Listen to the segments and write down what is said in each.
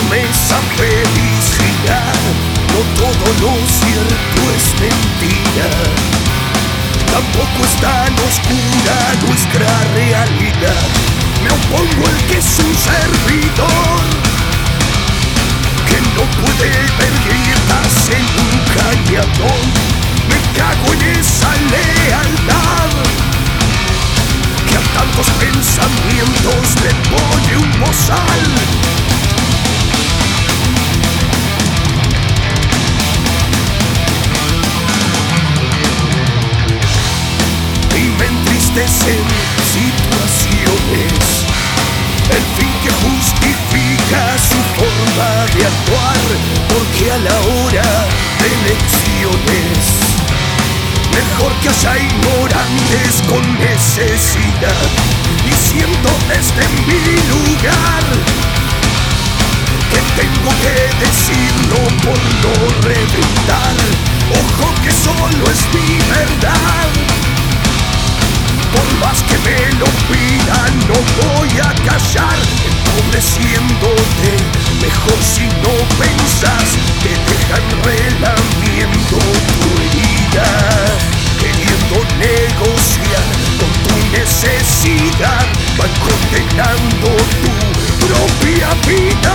esa felicidad. No todo lo cierto es mentira, tampoco es tan oscura nuestra realidad. Me opongo al que es un servidor, que no puede ver grietas en un cañadón. Me cago en esa lealtad, que a tantos pensamientos le pone un bozal. En situaciones, el fin que justifica su forma de actuar, porque a la hora de elecciones mejor que haya ignorantes con necesidad. Y siento desde mi lugar que tengo que decirlo por no reventar. Ojo que solo es mi verdad, por más que me lo pidan no voy a callar. Empobreciéndote, mejor si no pensás, te dejan relamiendo tu herida, queriendo negociar con tu necesidad, van condenando tu propia vida.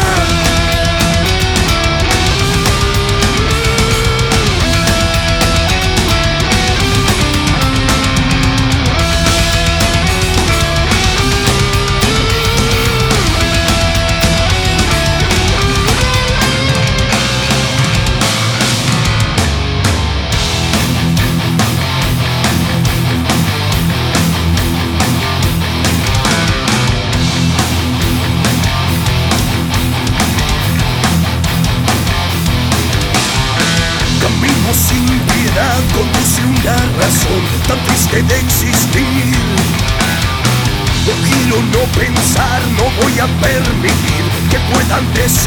Sin piedad conduce una razón tan triste de existir. No quiero no pensar, no voy a permitir que puedan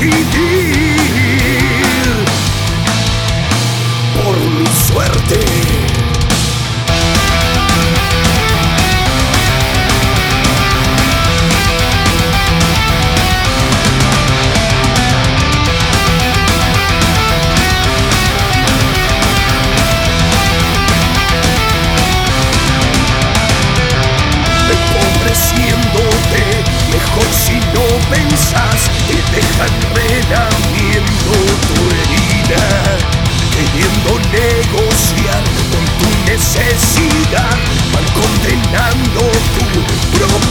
decidir por mi suerte. Mejor si no pensás, te dejan relamiendo tu herida, queriendo negociar con tu necesidad, van condenando tu propia